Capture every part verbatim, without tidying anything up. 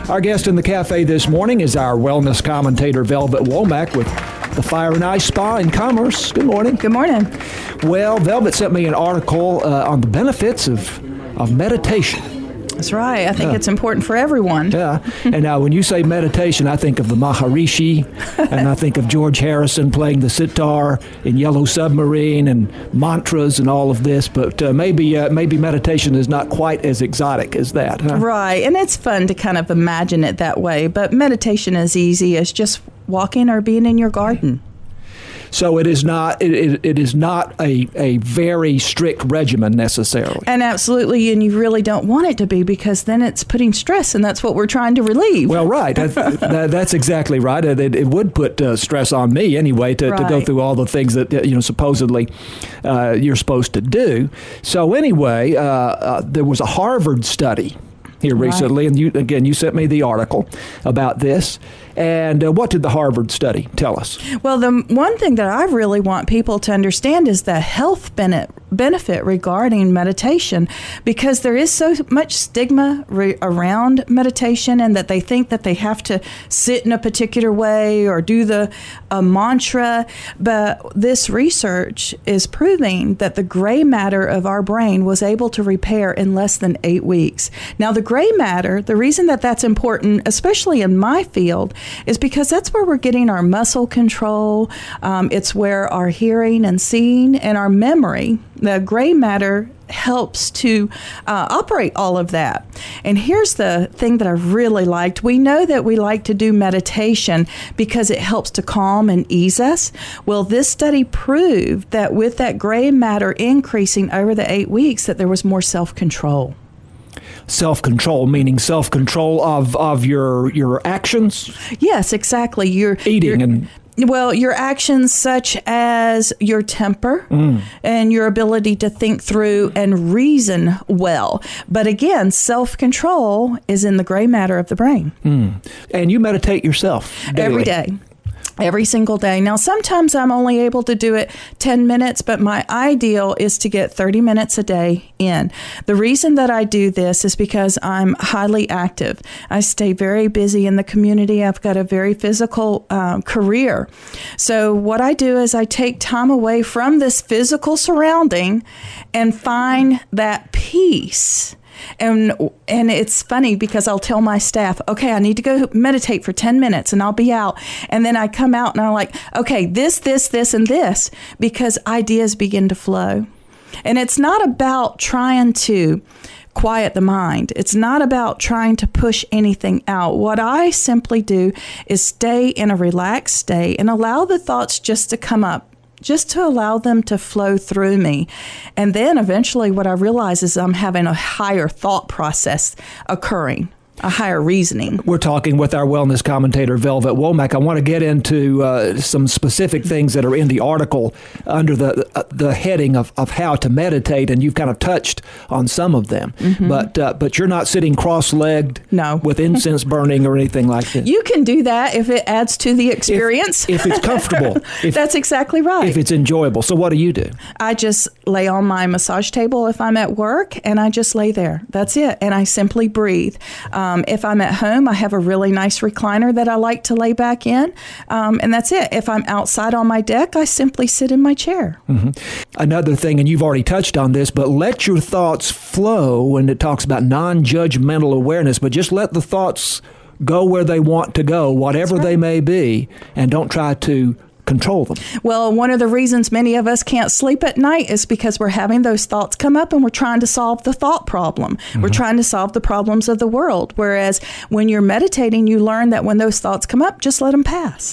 Our guest in the cafe this morning is our wellness commentator, Velvet Womack, with the Fire and Ice Spa in Commerce. Good morning. Good morning. Well, Velvet sent me an article uh, on the benefits of, of meditation. That's right. I think Yeah. it's important for everyone. Yeah. And now when you say meditation, I think of the Maharishi, and I think of George Harrison playing the sitar in Yellow Submarine and mantras and all of this. But uh, maybe uh, maybe meditation is not quite as exotic as that, huh? Right. And it's fun to kind of imagine it that way. But meditation is easy as just walking or being in your garden. So it is not it, it, it is not a, a very strict regimen necessarily. And absolutely, and you really don't want it to be, because then it's putting stress, and that's what we're trying to relieve. Well, right. That, that, that's exactly right. It, it would put uh, stress on me anyway to, Right. to go through all the things that, you know, supposedly uh, you're supposed to do. So anyway, uh, uh, there was a Harvard study here Right. recently, and you again, you sent me the article about this. And uh, what did the Harvard study tell us? Well, the one thing that I really want people to understand is the health benefit benefit regarding meditation, because there is so much stigma re- around meditation, and that they think that they have to sit in a particular way or do the a mantra. But this research is proving that the gray matter of our brain was able to repair in less than eight weeks. Now, the gray matter, the reason that that's important, especially in my field, is because that's where we're getting our muscle control. Um, it's where our hearing and seeing and our memory, the gray matter, helps to uh, operate all of that. And here's the thing that I really liked. We know that we like to do meditation because it helps to calm and ease us. Well, this study proved that with that gray matter increasing over the eight weeks, that there was more self-control. Self-control, meaning self-control of, of your your actions? Yes, exactly. You're Eating you're, and... Well, your actions such as your temper mm. and your ability to think through and reason well. But again, self-control is in the gray matter of the brain. Mm. And you meditate yourself daily. Every day. Every single day. Now, sometimes I'm only able to do it ten minutes, but my ideal is to get thirty minutes a day in. The reason that I do this is because I'm highly active. I stay very busy in the community. I've got a very physical um, career. So what I do is I take time away from this physical surrounding and find that peace. And and it's funny because I'll tell my staff, okay, I need to go meditate for ten minutes, and I'll be out. And then I come out and I'm like, okay, this, this, this, and this, because ideas begin to flow. And it's not about trying to quiet the mind. It's not about trying to push anything out. What I simply do is stay in a relaxed state and allow the thoughts just to come up, just to allow them to flow through me. And then eventually what I realize is I'm having a higher thought process occurring, a higher reasoning. We're talking with our wellness commentator, Velvet Womack. I want to get into uh, some specific things that are in the article under the uh, the heading of, of how to meditate, and you've kind of touched on some of them. Mm-hmm. But uh, but you're not sitting cross-legged no. with incense burning or anything like that. You can do that if it adds to the experience. If, if it's comfortable. If, That's exactly right. If it's enjoyable. So what do you do? I just lay on my massage table if I'm at work, and I just lay there. That's it. And I simply breathe. Um, if I'm at home, I have a really nice recliner that I like to lay back in, um, and that's it. If I'm outside on my deck, I simply sit in my chair. Mm-hmm. Another thing, and you've already touched on this, but let your thoughts flow when it talks about non-judgmental awareness, but just let the thoughts go where they want to go, whatever right. they may be, and don't try to control them. Well, one of the reasons many of us can't sleep at night is because we're having those thoughts come up, and we're trying to solve the thought problem. Mm-hmm. We're trying to solve the problems of the world. Whereas when you're meditating, you learn that when those thoughts come up, just let them pass.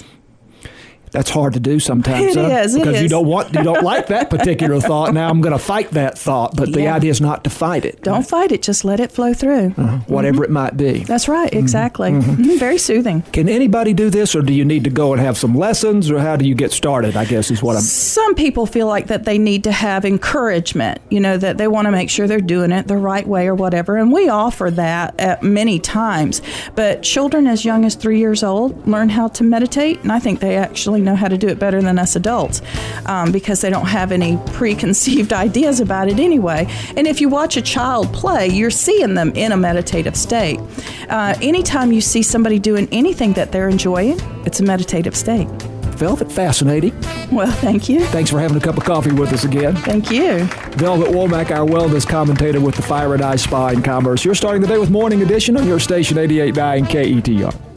That's hard to do sometimes. It huh? is. It because is. you don't want, you don't like that particular thought. Now I'm going to fight that thought, but the Yeah. idea is not to fight it. Don't fight it. Just let it flow through. Uh-huh. Whatever mm-hmm. it might be. That's right. Exactly. Mm-hmm. Mm-hmm. Very soothing. Can anybody do this, or do you need to go and have some lessons, or how do you get started, I guess is what I'm... Some people feel like that they need to have encouragement, you know, that they want to make sure they're doing it the right way or whatever. And we offer that at many times. But children as young as three years old learn how to meditate, and I think they actually know how to do it better than us adults um, because they don't have any preconceived ideas about it anyway. And if you watch a child play, you're seeing them in a meditative state. Uh, anytime you see somebody doing anything that they're enjoying, it's a meditative state. Velvet, fascinating. Well, thank you. Thanks for having a cup of coffee with us again. Thank you. Velvet Womack, our wellness commentator with the Fire and Ice Spa in Commerce. You're starting the day with Morning Edition on your station eighty-eight point nine K E T R.